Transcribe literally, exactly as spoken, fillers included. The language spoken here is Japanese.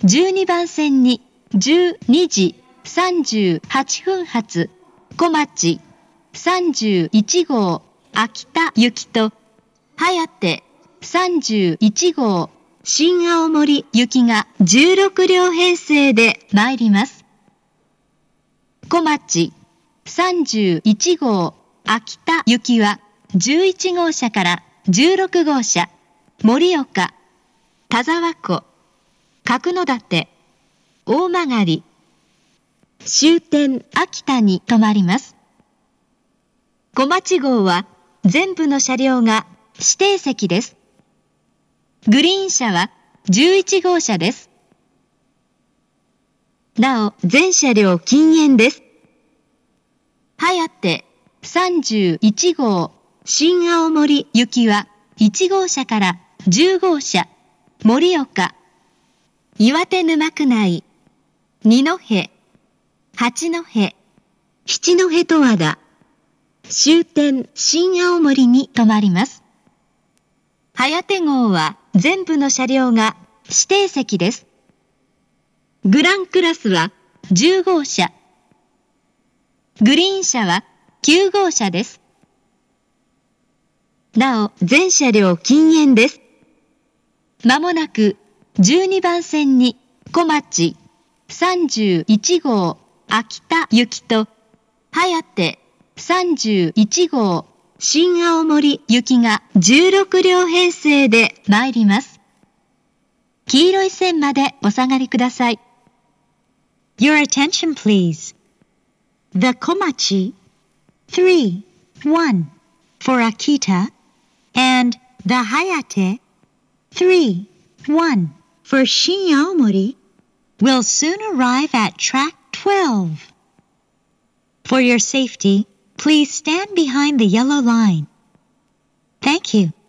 じゅうにばん線にじゅうにじさんじゅうはっぷん発小町さんじゅういちごう秋田行きと早手さんじゅういちごう新青森行きがじゅうろくりょう編成で参ります。小町さんじゅういちごう秋田行きはじゅういちごうしゃからじゅうろくごうしゃ、盛岡、田沢湖、角館、大曲、終点秋田に停まります。小町号は全部の車両が指定席です。グリーン車はじゅういちごうしゃです。なお、全車両禁煙です。早手さんじゅういちごう新青森行きはいちごうしゃからじゅうごうしゃ、盛岡、岩手沼区内、二戸、八戸、七戸十和田、終点新青森に停まります。早手号は全部の車両が指定席です。グランクラスはじゅうごうしゃ、グリーン車はきゅうごうしゃです。なお、全車両禁煙です。まもなくじゅうにばん線に小町さんじゅういちごう秋田行きと早手さんじゅういちごう新青森行きがじゅうろくりょう編成で参ります。黄色い線までお下がりください。 Your attention please. The Komachi three one for Akita and the Hayate three one for Shin-Aomori will soon arrive at track twelve. For your safety, please stand behind the yellow line. Thank you.